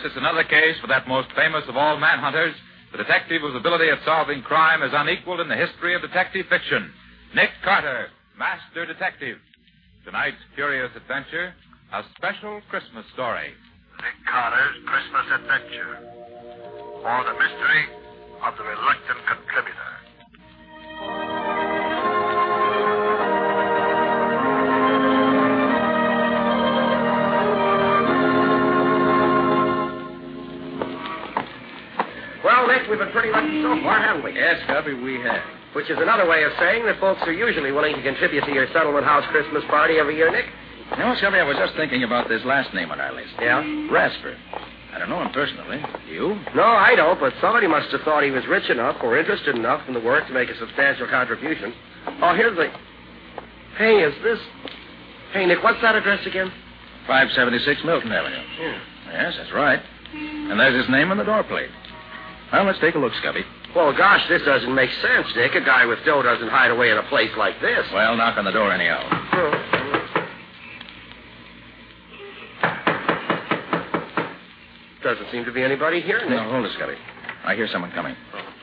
it's another case for that most famous of all manhunters, the detective whose ability at solving crime is unequaled in the history of detective fiction, Nick Carter, Master Detective. Tonight's curious adventure, a special Christmas story. Nick Carter's Christmas Adventure, or the mystery of the reluctant contributor. Well, Nick, we've been pretty lucky so far, haven't we? Yes, Gubby, we have. Which is another way of saying that folks are usually willing to contribute to your settlement house Christmas party every year, Nick. You know, Gubby, I was just thinking about this last name on our list. Yeah? Rasper. I don't know him personally. You? No, I don't, but somebody must have thought he was rich enough or interested enough in the work to make a substantial contribution. Oh, here's the... Hey, is this... Hey, Nick, what's that address again? 576 Milton Avenue. Yeah. Yes, that's right. And there's his name on the door plate. Well, let's take a look, Scubby. Well, gosh, this doesn't make sense, Nick. A guy with dough doesn't hide away in a place like this. Well, knock on the door anyhow. Doesn't seem to be anybody here, Nick. No, hold it, Scubby. I hear someone coming.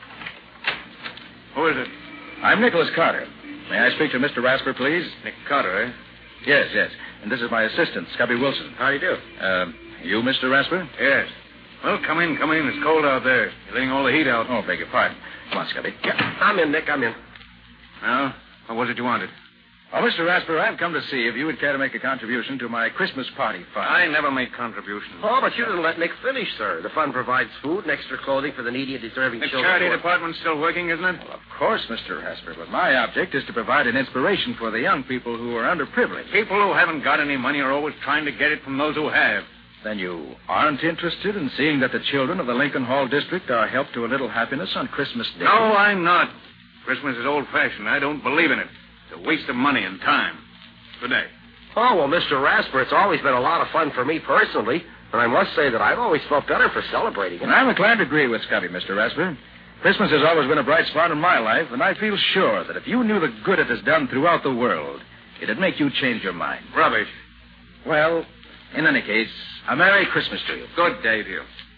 Who is it? I'm Nicholas Carter. May I speak to Mr. Rasper, please? Nick Carter, eh? Yes, yes. And this is my assistant, Scubby Wilson. How do you do? You, Mr. Rasper? Yes. Well, come in. It's cold out there. You're letting all the heat out. Oh, beg your pardon. Come on, Scubby. Yeah, I'm in, Nick. I'm in. Well, what was it you wanted? Oh, Mr. Rasper, I've come to see if you would care to make a contribution to my Christmas party fund. I never make contributions. Oh, but you didn't let Nick finish, sir. The fund provides food and extra clothing for the needy and deserving The children. charity department's still working, isn't it? Well, of course, Mr. Rasper, but my object is to provide an inspiration for the young people who are underprivileged. People who haven't got any money are always trying to get it from those who have. Then you aren't interested in seeing that the children of the Lincoln Hall district are helped to a little happiness on Christmas Day? No, I'm not. Christmas is old-fashioned. I don't believe in it. It's a waste of money and time. Good day. Oh, well, Mr. Rasper, it's always been a lot of fun for me personally, and I must say that I've always felt better for celebrating it. And I'm inclined to agree with Scubby, Mr. Rasper. Christmas has always been a bright spot in my life, and I feel sure that if you knew the good it has done throughout the world, it'd make you change your mind. Rubbish. Well, in any case, a Merry Christmas to you. Good day to you.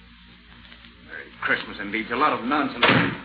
Merry Christmas, indeed. It's a lot of nonsense.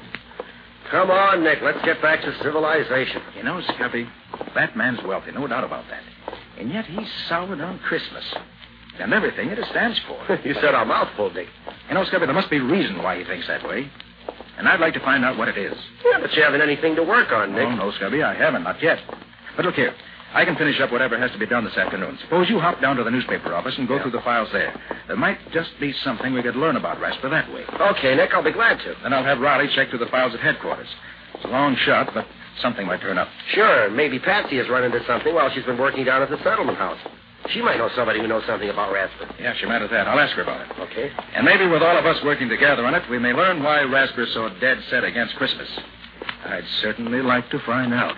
Come on, Nick. Let's get back to civilization. You know, Scubby, that man's wealthy, no doubt about that. And yet he's soured on Christmas and everything it stands for. You said a mouthful, Nick. You know, Scubby, there must be a reason why he thinks that way. And I'd like to find out what it is. Yeah, but you haven't anything to work on, Nick. Oh, no, Scubby, I haven't, not yet. But look here. I can finish up whatever has to be done this afternoon. Suppose you hop down to the newspaper office and go through the files there. There might just be something we could learn about Rasper that way. Okay, Nick, I'll be glad to. Then I'll have Riley check through the files at headquarters. It's a long shot, but something might turn up. Sure, maybe Patsy has run into something while she's been working down at the settlement house. She might know somebody who knows something about Rasper. Yeah, she might have that. I'll ask her about it. Okay. And maybe with all of us working together on it, we may learn why Rasper's so dead set against Christmas. I'd certainly like to find out.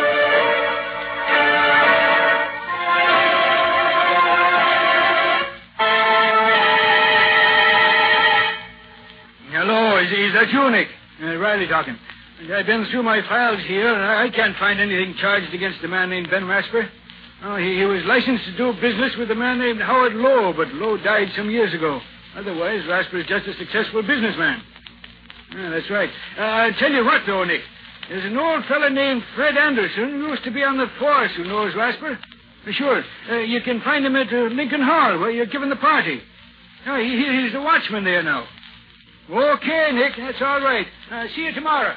Hello, is that you, Nick? Riley talking. I've been through my files here, and I can't find anything charged against a man named Ben Rasper. Oh, he was licensed to do business with a man named Howard Lowe, but Lowe died some years ago. Otherwise, Rasper is just a successful businessman. Yeah, that's right. I'll tell you what, though, Nick. There's an old fellow named Fred Anderson who used to be on the force who knows Rasper. Sure. You can find him at Lincoln Hall, where you're giving the party. Oh, he's the watchman there now. Okay, Nick, that's all right. See you tomorrow.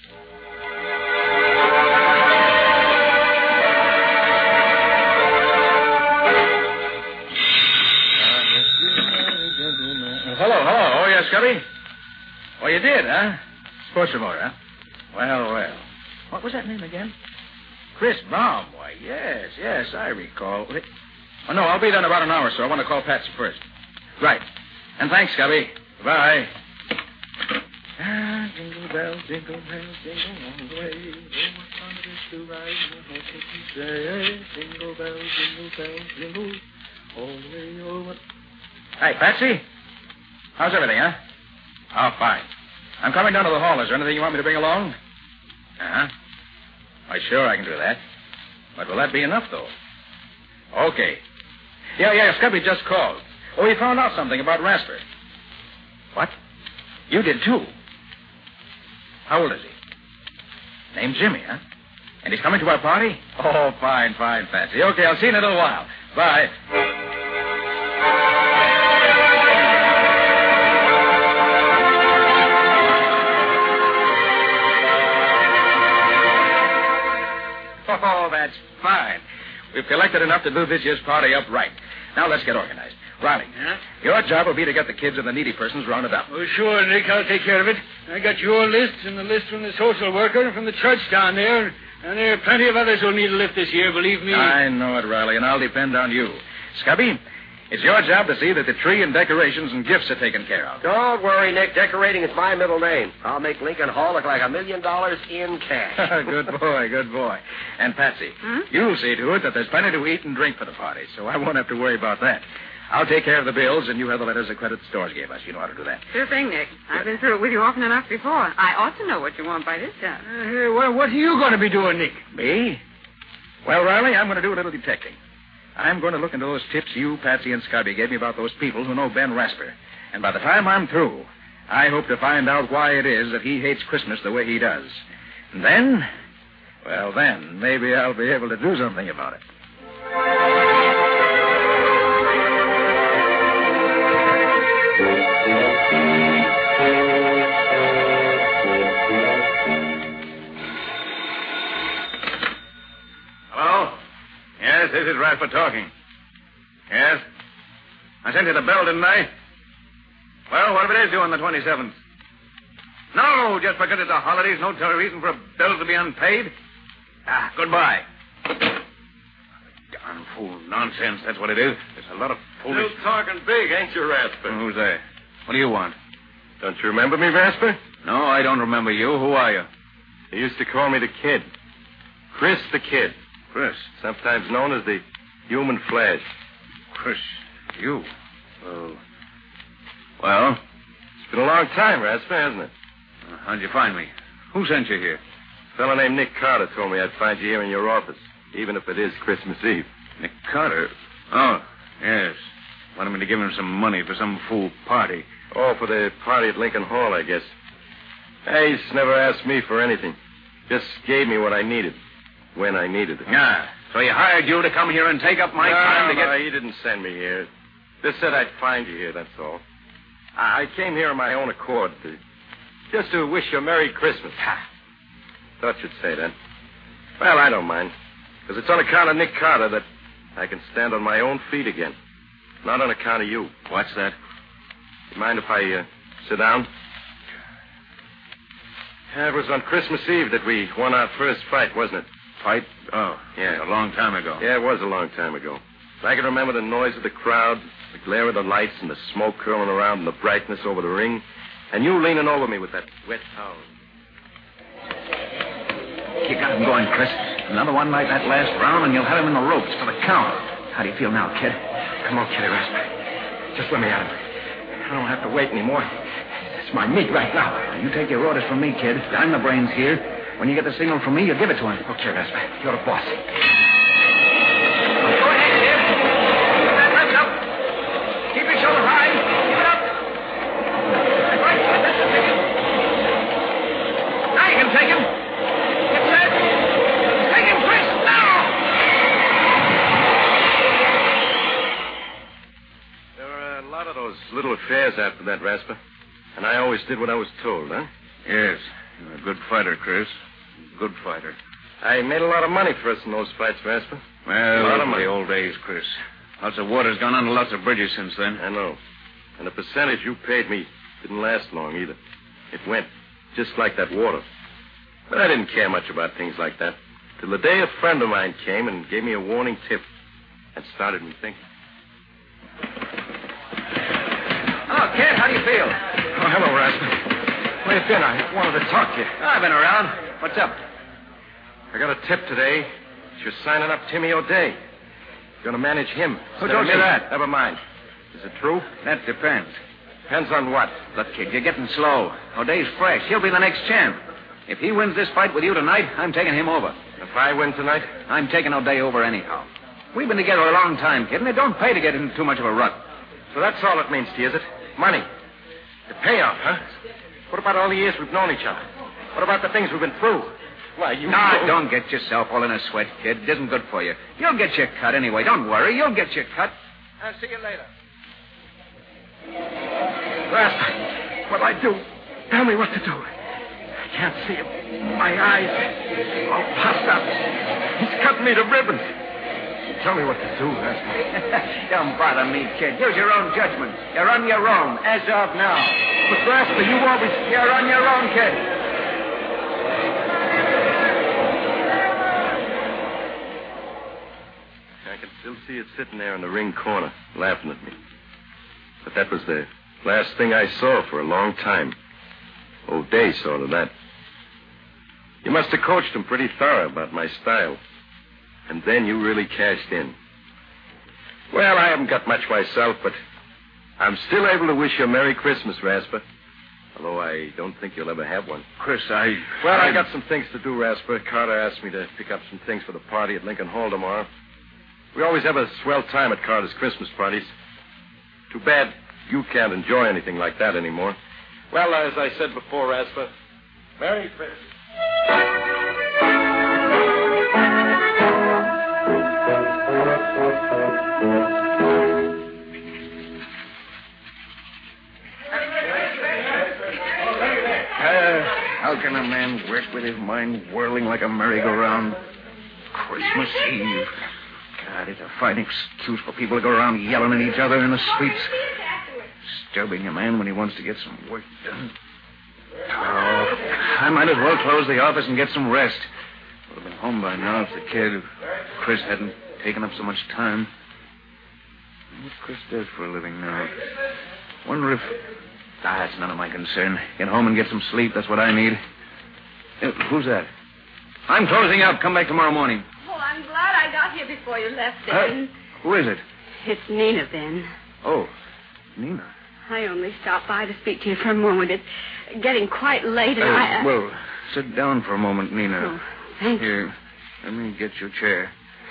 Hello. Oh, yes, Scubby? Oh, you did, huh? Sports remote, huh? Well. What was that name again? Chris Baum. Why, yes, I recall. Oh, no, I'll be there in about an hour, so I want to call Patsy first. Right. And thanks, Scubby. Goodbye. Jingle bells, jingle all the way. Oh, what fun it is to ride in a horse-open sleigh. Jingle bells, jingle all the way. Oh, what... Hey, Patsy. How's everything, huh? Oh, fine. I'm coming down to the hall. Is there anything you want me to bring along? Uh-huh. Why, sure, I can do that. But will that be enough, though? Okay. Yeah, Scubby just called. Oh, he found out something about Rasper. What? You did, too? How old is he? Name's Jimmy, huh? And he's coming to our party? Oh, fine, Patsy. Okay, I'll see you in a little while. Bye. Oh, that's fine. We've collected enough to do this year's party up right. Now let's get organized. Riley, your job will be to get the kids and the needy persons rounded up. Oh, sure, Nick. I'll take care of it. I got your list and the list from the social worker and from the church down there. And there are plenty of others who'll need a lift this year, believe me. I know it, Riley, and I'll depend on you. Scubby, it's your job to see that the tree and decorations and gifts are taken care of. Don't worry, Nick. Decorating is my middle name. I'll make Lincoln Hall look like $1 million in cash. Good boy. And Patsy, you'll see to it that there's plenty to eat and drink for the party, so I won't have to worry about that. I'll take care of the bills, and you have the letters the credit stores gave us. You know how to do that. Sure thing, Nick. I've been through it with you often enough before. I ought to know what you want by this time. Well, what are you going to be doing, Nick? Me? Well, Riley, I'm going to do a little detecting. I'm going to look into those tips you, Patsy, and Scubby gave me about those people who know Ben Rasper. And by the time I'm through, I hope to find out why it is that he hates Christmas the way he does. And then, well, then, maybe I'll be able to do something about it. Hello? Yes, this is Rasper talking. Yes? I sent you the bill, didn't I? Well, what if it is due on the 27th? No, just because it's a holiday is no reason for a bill to be unpaid. Goodbye. Darn fool nonsense, that's what it is. There's a lot of foolish... Still talking big, ain't you, Rasper? Who's that? What do you want? Don't you remember me, Rasper? No, I don't remember you. Who are you? They used to call me the Kid. Chris the Kid. Chris. Sometimes known as the Human Flash. Chris, you. Oh. Well? It's been a long time, Rasper, hasn't it? How'd you find me? Who sent you here? A fellow named Nick Carter told me I'd find you here in your office, even if it is Christmas Eve. Nick Carter? Oh, yes. Wanted me to give him some money for some fool party. Oh, for the party at Lincoln Hall, I guess. He's never asked me for anything. Just gave me what I needed, when I needed it. Yeah. So he hired you to come here and take up my time to get... No, he didn't send me here. Just said I'd find you here, that's all. I came here on my own accord, just to wish you a Merry Christmas. Thought you'd say that. Well, I don't mind, because it's on account of Nick Carter that I can stand on my own feet again. Not on account of you. What's that? You mind if I sit down? It was on Christmas Eve that we won our first fight, wasn't it? Fight? Oh, yeah, a long time ago. Yeah, it was a long time ago. I can remember the noise of the crowd, the glare of the lights, and the smoke curling around, and the brightness over the ring, and you leaning over me with that wet towel. You got him going, Chris. Another one like that last round, and you'll have him in the ropes for the count. How do you feel now, kid? Come on, Kitty Rasper. Just let me at him. I don't have to wait anymore. It's my meat right now. You take your orders from me, kid. I'm the brains here. When you get the signal from me, you give it to him. Okay, Rasper. You're the boss. Keep your shoulder high. Keep it up. That's right. That's the ticket. Now you can take him. Get set. Take him, Chris. Now. There were a lot of those little affairs after that, Rasper. And I always did what I was told, huh? Yes. You're a good fighter, Chris. Good fighter. I made a lot of money for us in those fights, Rasper. Well, a lot of money. The old days, Chris. Lots of water's gone under lots of bridges since then. I know. And the percentage you paid me didn't last long either. It went just like that water. But I didn't care much about things like that. Till the day a friend of mine came and gave me a warning tip. That started me thinking. Hello, kid. How do you feel? Oh, hello, Rasper. Where you been? I wanted to talk to you. I've been around. What's up? I got a tip today. You're signing up Timmy O'Day. You're going to manage him. Who told you that? Never mind. Is it true? That depends. Depends on what? Look, kid, you're getting slow. O'Day's fresh. He'll be the next champ. If he wins this fight with you tonight, I'm taking him over. If I win tonight? I'm taking O'Day over anyhow. We've been together a long time, kid, and it don't pay to get into too much of a rut. So that's all it means to you, is it? Money. The payoff, huh? What about all the years we've known each other? What about the things we've been through? Why, you... No, don't get yourself all in a sweat, kid. It isn't good for you. You'll get your cut anyway. Don't worry. You'll get your cut. I'll see you later. Rasper, what'll I do? Tell me what to do. I can't see him. My eyes all puffed up. He's cutting me to ribbons. Tell me what to do, Rasper. Don't bother me, kid. Use your own judgment. You're on your own, as of now. But, Rasper, you always... You're on your own, kid. I can still see it sitting there in the ring corner, laughing at me. But that was the last thing I saw for a long time. O'Day saw to that. You must have coached him pretty thorough about my style. And then you really cashed in. Well, I haven't got much myself, but I'm still able to wish you a Merry Christmas, Rasper. Although I don't think you'll ever have one. Chris, I got some things to do, Rasper. Carter asked me to pick up some things for the party at Lincoln Hall tomorrow. We always have a swell time at Carter's Christmas parties. Too bad you can't enjoy anything like that anymore. Well, as I said before, Rasper, Merry Christmas. How can a man work with his mind whirling like a merry-go-round? Christmas Eve. God, it's a fine excuse for people to go around yelling at each other in the streets. Disturbing a man when he wants to get some work done. Oh, I might as well close the office and get some rest. Would have been home by now if the kid, Chris, hadn't taken up so much time. What Chris does for a living now. Wonder if... that's none of my concern. Get home and get some sleep. That's what I need. Who's that? I'm closing up. Come back tomorrow morning. Oh, I'm glad I got here before you left, Ben. Who is it? It's Nina, Ben. Oh, Nina. I only stopped by to speak to you for a moment. It's getting quite late, and Well, sit down for a moment, Nina. Oh, thank you. Here, let me get your chair.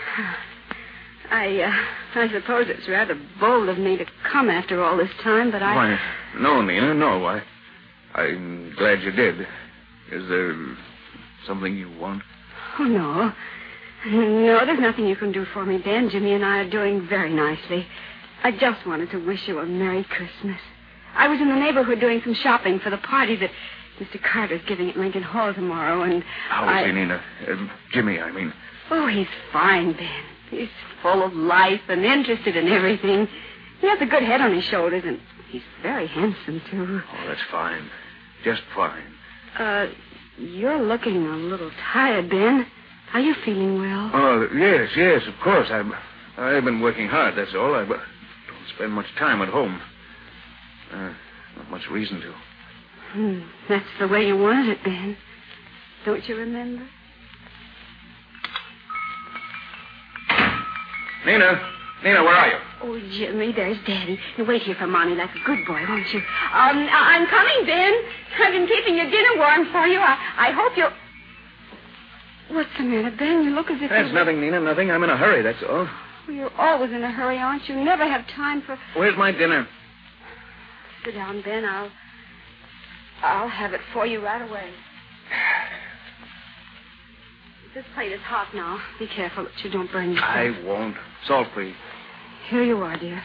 I suppose it's rather bold of me to come after all this time, but Why, no, Nina, no. I'm glad you did. Is there something you want? Oh, no. No, there's nothing you can do for me, Ben. Jimmy and I are doing very nicely. I just wanted to wish you a Merry Christmas. I was in the neighborhood doing some shopping for the party that Mr. Carter's giving at Lincoln Hall tomorrow, and How is he, Nina? Jimmy, I mean. Oh, he's fine, Ben. He's full of life and interested in everything. He has a good head on his shoulders, and he's very handsome, too. Oh, that's fine. Just fine. You're looking a little tired, Ben. Are you feeling well? Oh, yes, of course. I've been working hard, that's all. I don't spend much time at home. Not much reason to. That's the way you wanted it, Ben. Don't you remember? Nina, where are you? Oh, Jimmy, there's Daddy. Now, wait here for Mommy like a good boy, won't you? I'm coming, Ben. I've been keeping your dinner warm for you. I hope you'll... What's the matter, Ben? You look as if... That's nothing, Nina, nothing. I'm in a hurry, that's all. Well, you're always in a hurry, aren't you? Never have time for... Where's my dinner? Sit down, Ben. I'll have it for you right away. This plate is hot now. Be careful that you don't burn yourself. I won't. Salt, please. Here you are, dear.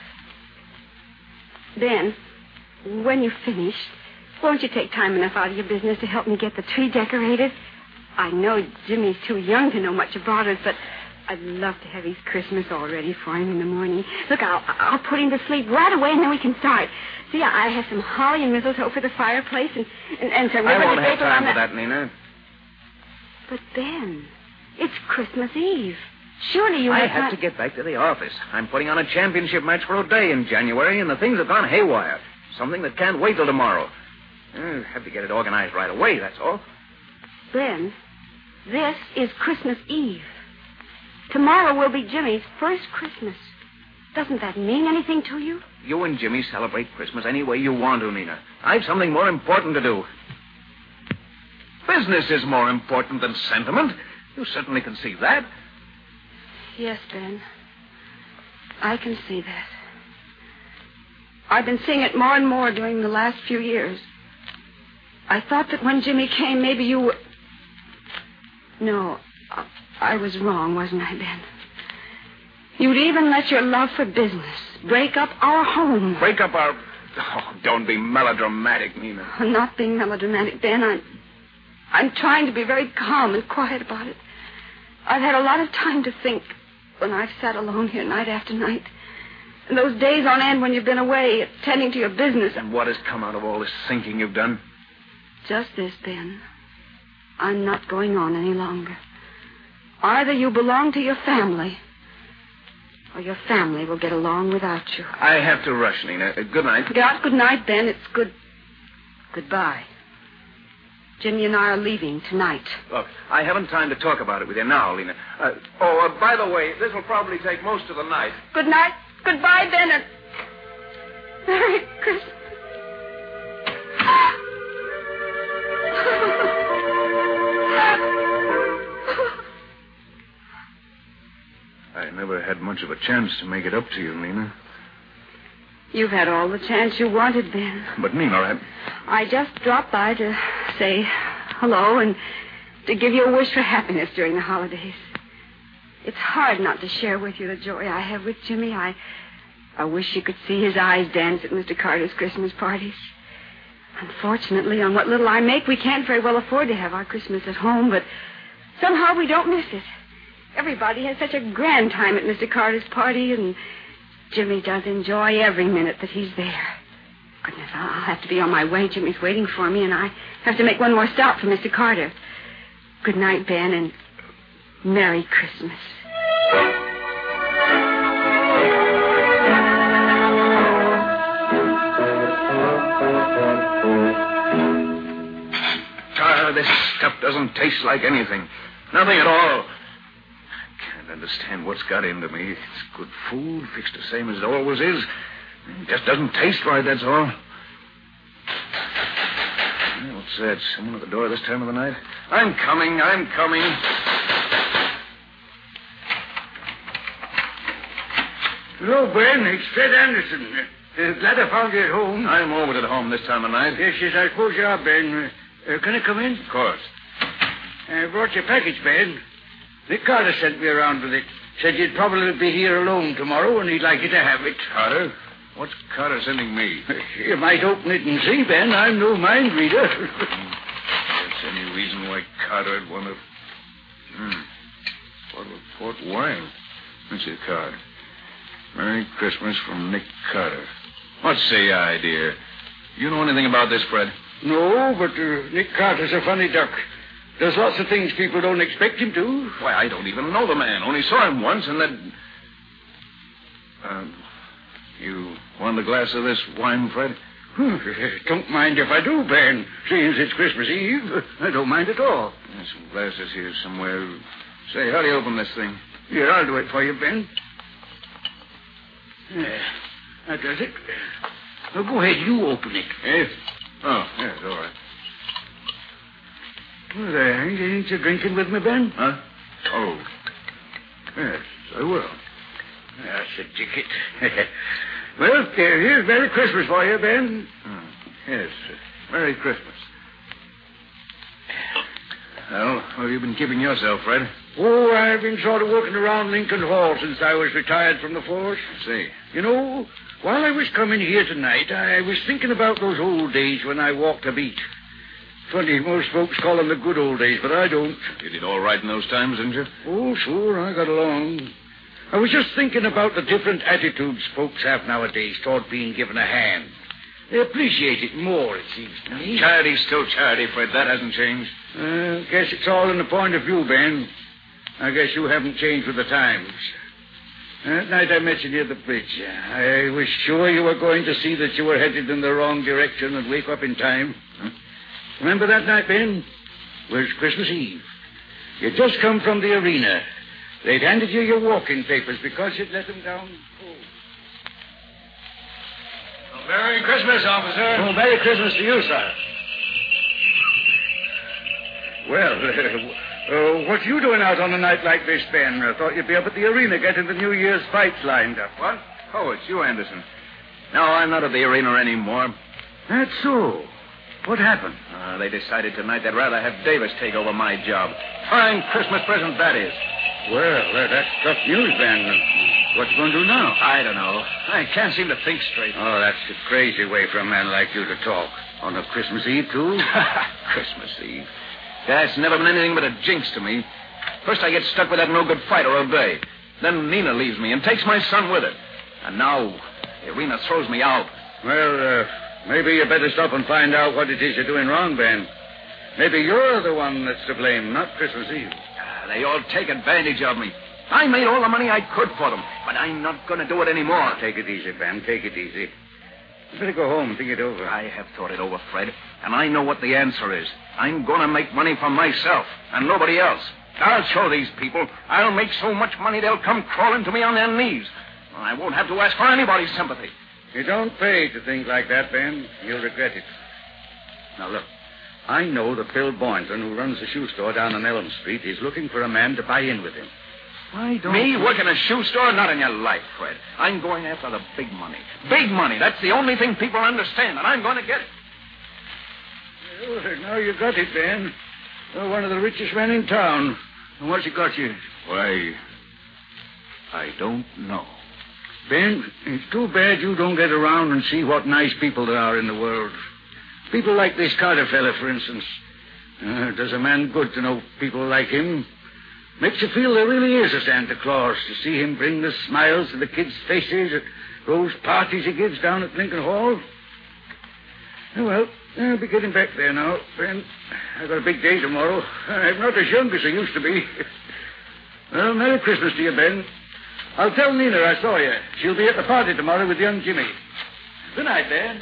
Ben, when you finish, won't you take time enough out of your business to help me get the tree decorated? I know Jimmy's too young to know much about it, but I'd love to have his Christmas all ready for him in the morning. Look, I'll put him to sleep right away, and then we can start. See, I have some holly and mistletoe for the fireplace, and some ribbon I won't and have paper time on for that, Nina. But, Ben, it's Christmas Eve. Surely you I have to get back to the office. I'm putting on a championship match for O'Day in January, and the things have gone haywire. Something that can't wait till tomorrow. I have to get it organized right away, that's all. Ben, this is Christmas Eve. Tomorrow will be Jimmy's first Christmas. Doesn't that mean anything to you? You and Jimmy celebrate Christmas any way you want to, Nina. I've something more important to do. Business is more important than sentiment. You certainly can see that. Yes, Ben. I can see that. I've been seeing it more and more during the last few years. I thought that when Jimmy came, maybe you were... No, I was wrong, wasn't I, Ben? You'd even let your love for business break up our home. Break up our... Oh, don't be melodramatic, Nina. I'm not being melodramatic, Ben. I'm trying to be very calm and quiet about it. I've had a lot of time to think when I've sat alone here night after night. And those days on end when you've been away, attending to your business. And what has come out of all this thinking you've done? Just this, Ben. I'm not going on any longer. Either you belong to your family, or your family will get along without you. I have to rush, Nina. Good night. Good night, Ben. It's goodbye. Jimmy and I are leaving tonight. Look, I haven't time to talk about it with you now, Lena. By the way, this will probably take most of the night. Good night. Goodbye, Ben, and Merry Christmas. I never had much of a chance to make it up to you, Nina. You've had all the chance you wanted, Ben. But, Nina, I just dropped by to say hello and to give you a wish for happiness during the holidays. It's hard not to share with you the joy I have with Jimmy. I wish you could see his eyes dance at Mr. Carter's Christmas parties. Unfortunately, on what little I make, we can't very well afford to have our Christmas at home, but somehow we don't miss it. Everybody has such a grand time at Mr. Carter's party, and Jimmy does enjoy every minute that he's there. Goodness, I'll have to be on my way. Jimmy's waiting for me, and I have to make one more stop for Mr. Carter. Good night, Ben, and Merry Christmas. This stuff doesn't taste like anything. Nothing at all. I can't understand what's got into me. It's good food, fixed the same as it always is. It just doesn't taste right, that's all. What's that? Someone at the door this time of the night? I'm coming. Hello, Ben. It's Fred Anderson. Glad I found you at home. I'm always at home this time of night. Yes, I suppose you are, Ben. Can I come in? Of course. I brought your package, Ben. Nick Carter sent me around with it. Said you'd probably be here alone tomorrow, and he'd like you to have it. Carter? What's Carter sending me? You might open it and see, Ben. I'm no mind reader. There's any reason why Carter'd want to... Bottle of port wine. What's your card? Merry Christmas from Nick Carter. What's the idea? You know anything about this, Fred? No, but Nick Carter's a funny duck. Does lots of things people don't expect him to. Why, I don't even know the man. Only saw him once, and then... You want a glass of this wine, Fred? Don't mind if I do, Ben. Seeing as it's Christmas Eve, I don't mind at all. There's some glasses here somewhere. Say, how do you open this thing? Here, I'll do it for you, Ben. That does it. Now, go ahead, you open it. Yes? Oh, yes, all right. Well, there, ain't you drinking with me, Ben? Huh? Oh. Yes, I will. That's a ticket. Well, here's Merry Christmas for you, Ben. Yes, Merry Christmas. Well, what have you been keeping yourself, Fred? Oh, I've been sort of working around Lincoln Hall since I was retired from the force. I see. You know, while I was coming here tonight, I was thinking about those old days when I walked a beat. Funny, most folks call them the good old days, but I don't. You did all right in those times, didn't you? Oh, sure, I got along. I was just thinking about the different attitudes folks have nowadays toward being given a hand. They appreciate it more, it seems to me. Charity's still charity, Fred. That hasn't changed. Guess it's all in the point of view, Ben. I guess you haven't changed with the times. That night I met you near the bridge. I was sure you were going to see that you were headed in the wrong direction and wake up in time. Remember that night, Ben? It was Christmas Eve. You'd just come from the arena. They'd handed you your walking papers because you'd let them down cold. Merry Christmas, officer. Oh, Merry Christmas to you, sir. Well, what you doing out on a night like this, Ben? I thought you'd be up at the arena getting the New Year's fights lined up. What? Oh, it's you, Anderson. No, I'm not at the arena anymore. That's so. What happened? They decided tonight they'd rather have Davis take over my job. Fine Christmas present that is. Well, that's tough news, Ben. What you going to do now? I don't know. I can't seem to think straight. Oh, that's a crazy way for a man like you to talk. On a Christmas Eve, too? Christmas Eve. That's never been anything but a jinx to me. First I get stuck with that no-good fighter all day. Then Nina leaves me and takes my son with her. And now Irina throws me out. Well, maybe you better stop and find out what it is you're doing wrong, Ben. Maybe you're the one that's to blame, not Christmas Eve. They all take advantage of me. I made all the money I could for them, but I'm not going to do it anymore. Take it easy, Ben. Take it easy. You better go home and think it over. I have thought it over, Fred, and I know what the answer is. I'm going to make money for myself and nobody else. I'll show these people. I'll make so much money they'll come crawling to me on their knees. I won't have to ask for anybody's sympathy. You don't pay to think like that, Ben. You'll regret it. Now, look. I know that Bill Boynton, who runs the shoe store down on Elm Street, is looking for a man to buy in with him. Why don't Me you... work in a shoe store? Not in your life, Fred. I'm going after the big money. Big money. That's the only thing people understand, and I'm going to get it. Well, now you got it, Ben. You're one of the richest men in town. And what's it got you? Why, I don't know. Ben, it's too bad you don't get around and see what nice people there are in the world. People like this Carter fella, for instance. Does a man good to know people like him. Makes you feel there really is a Santa Claus, to see him bring the smiles to the kids' faces at those parties he gives down at Lincoln Hall. Well, I'll be getting back there now, Ben. I've got a big day tomorrow. I'm not as young as I used to be. Well, Merry Christmas to you, Ben. I'll tell Nina I saw you. She'll be at the party tomorrow with young Jimmy. Good night, Ben.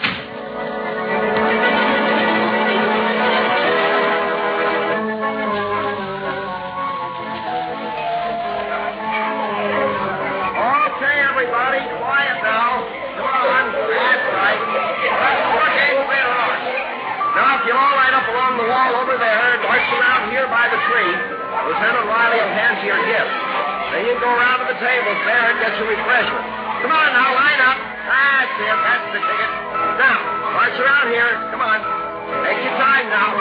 Lieutenant Riley will hand you your gift. Then you go around to the tables there and get your refreshment. Come on now, line up. That's it. That's the ticket. Now, march around here. Come on. Take your time now.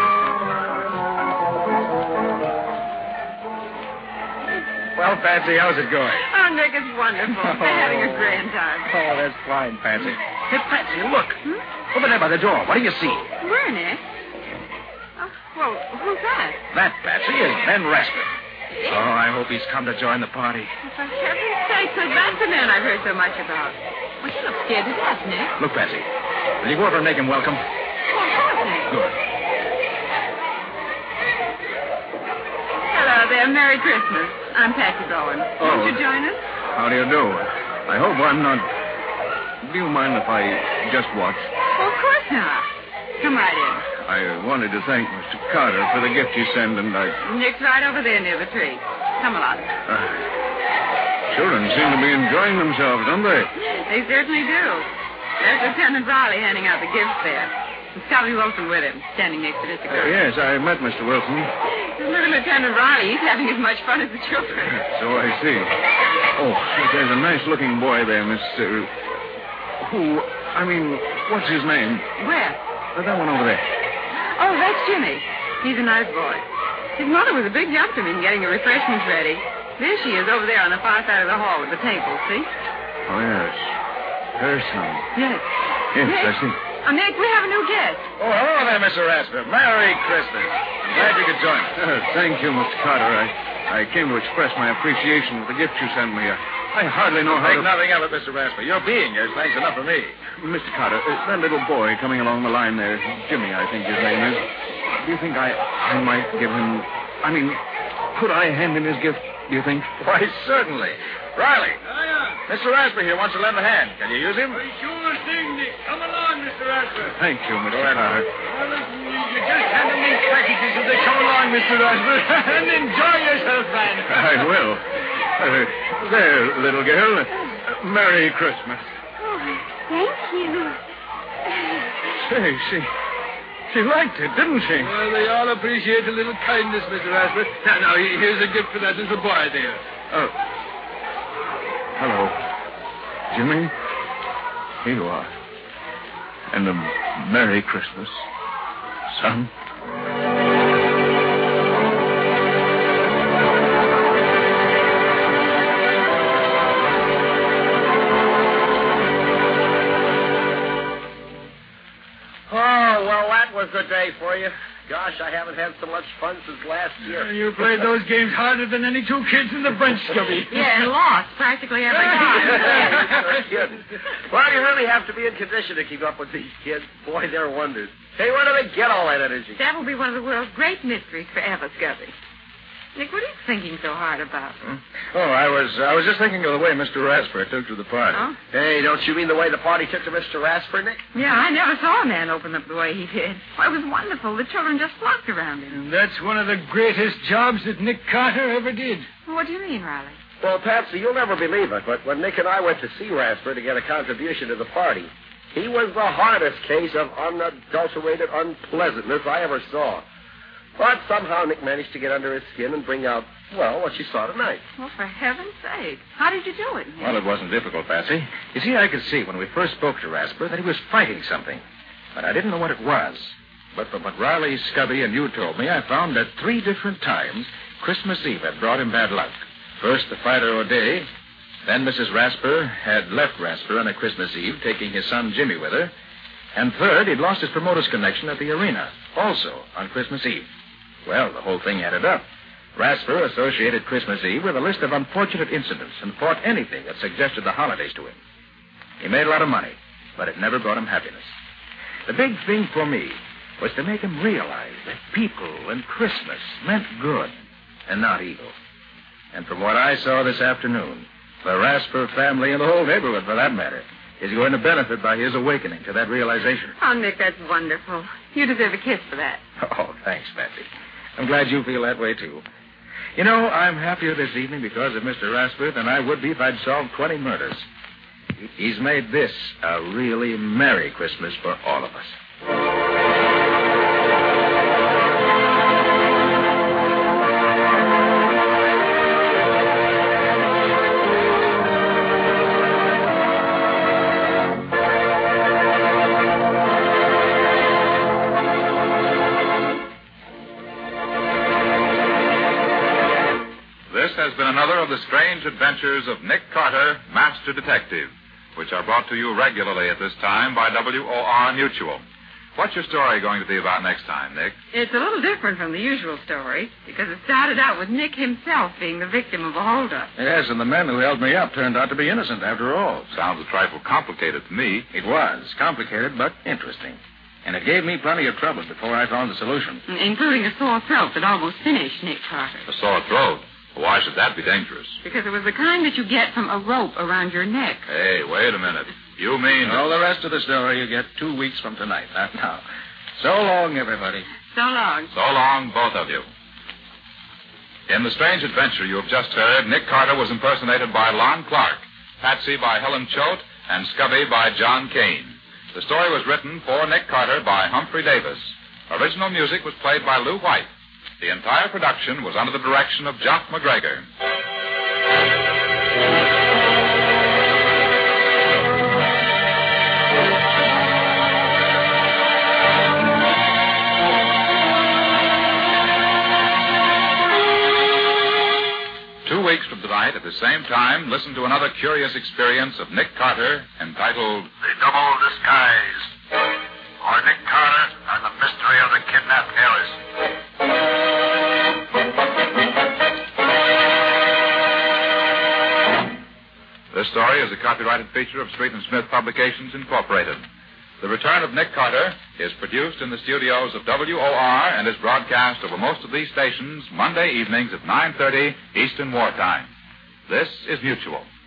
Well, Patsy, how's it going? Oh, Nick, it's wonderful. We're having a grand time. Oh, that's fine, Patsy. Hey, Patsy, look. Over there by the door. What do you see? Where, Nick? Well, who's that? That, Patsy, is Ben Rasper. Oh, I hope he's come to join the party. Oh, for heaven's sake, so that's the man I've heard so much about. Well, he looks scared to death, Nick. Look, Patsy, will you go over and make him welcome? Oh, of course, Nick. Good. Hello there. Merry Christmas. I'm Patsy Bowen. Won't you join us? How do you do? I hope I'm not... Do you mind if I just watch? Oh, of course not. Come right in. I wanted to thank Mr. Carter for the gift he sent, and I... Nick's right over there near the tree. Come along. Children seem to be enjoying themselves, don't they? They certainly do. There's Lieutenant Riley handing out the gifts there. And Scotty Wilson with him, standing next to this girl. Yes, I met Mr. Wilson. Little Lieutenant Riley, he's having as much fun as the children. So I see. Oh, there's a nice-looking boy there, Miss... what's his name? Where? That one over there. Oh, that's Jimmy. He's a nice boy. His mother was a big help to me in getting the refreshments ready. There she is over there on the far side of the hall with the table, see? Oh, yes. Her son. Yes. Yes, Nick? I see. Oh, Nick, we have a new guest. Oh, hello there, Mr. Rasper. Merry Christmas. I'm glad you could join us. Thank you, Mr. Carter. I came to express my appreciation for the gift you sent me. I hardly know how Think to... nothing of it, Mr. Rasper. Your being here is thanks enough for me. Mr. Carter, that little boy coming along the line there, Jimmy, I think his name is. Do you think I might give him... could I hand him his gift, do you think? Why, certainly. Riley. Mr. Rasper here wants to lend a hand. Can you use him? Sure thing, Nick. Come along, Mr. Rasper. Thank you, Mr. ahead. Carter. Well, listen, you just hand them these packages as they come along, Mr. Rasper, and enjoy yourself, man. I will. There, little girl. Merry Christmas. Oh, thank you. Say, she liked it, didn't she? Well, they all appreciate a little kindness, Mr. Rasper. Now, here's a gift for that little boy there. Oh. Hello. Jimmy? Here you are. And a Merry Christmas, son. Oh, well, that was the day for you. Gosh, I haven't had so much fun since last year. You played those games harder than any two kids in the bunch, Scubby. Yeah, and lost practically every time. Well, you really have to be in condition to keep up with these kids. Boy, they're wonders. Hey, where do they get all that energy? That will be one of the world's great mysteries forever, Scubby. Nick, what are you thinking so hard about? Oh, I was just thinking of the way Mr. Rasper took to the party. Oh? Hey, don't you mean the way the party took to Mr. Rasper, Nick? Yeah, I never saw a man open up the way he did. Why, it was wonderful. The children just flocked around him. And that's one of the greatest jobs that Nick Carter ever did. What do you mean, Riley? Well, Patsy, you'll never believe it, but when Nick and I went to see Rasper to get a contribution to the party, he was the hardest case of unadulterated unpleasantness I ever saw. But somehow Nick managed to get under his skin and bring out, well, what you saw tonight. Well, for heaven's sake. How did you do it, Nick? Well, it wasn't difficult, Patsy. You see, I could see when we first spoke to Rasper that he was fighting something. But I didn't know what it was. But from what Riley, Scubby, and you told me, I found that 3 different times Christmas Eve had brought him bad luck. First, the Fido O'Day. Then Mrs. Rasper had left Rasper on a Christmas Eve, taking his son Jimmy with her. And third, he'd lost his promoter's connection at the arena, also on Christmas Eve. Well, the whole thing added up. Rasper associated Christmas Eve with a list of unfortunate incidents and fought anything that suggested the holidays to him. He made a lot of money, but it never brought him happiness. The big thing for me was to make him realize that people and Christmas meant good and not evil. And from what I saw this afternoon, the Rasper family and the whole neighborhood, for that matter, is going to benefit by his awakening to that realization. Oh, Nick, that's wonderful. You deserve a kiss for that. Oh, thanks, Patsy. I'm glad you feel that way, too. You know, I'm happier this evening because of Mr. Rasper than I would be if I'd solved 20 murders. He's made this a really Merry Christmas for all of us. This has been another of the strange adventures of Nick Carter, Master Detective, which are brought to you regularly at this time by WOR Mutual. What's your story going to be about next time, Nick? It's a little different from the usual story, because it started out with Nick himself being the victim of a holdup. Yes, and the men who held me up turned out to be innocent after all. Sounds a trifle complicated to me. It was. Complicated, but interesting. And it gave me plenty of trouble before I found the solution. Including a sore throat that almost finished Nick Carter. A sore throat? Why should that be dangerous? Because it was the kind that you get from a rope around your neck. Hey, wait a minute. You mean... All the rest of the story you get 2 weeks from tonight. Now, so long, everybody. So long. So long, both of you. In the strange adventure you have just heard, Nick Carter was impersonated by Lon Clark, Patsy by Helen Choate, and Scubby by John Kane. The story was written for Nick Carter by Humphrey Davis. Original music was played by Lou White. The entire production was under the direction of Jock McGregor. Two weeks from tonight, at the same time, listen to another curious experience of Nick Carter entitled The Double Disguise, or Nick Carter and the Mystery of the Kidnapped Heiress. This story is a copyrighted feature of Street and Smith Publications, Incorporated. The Return of Nick Carter is produced in the studios of WOR and is broadcast over most of these stations Monday evenings at 9:30 Eastern Wartime. This is Mutual.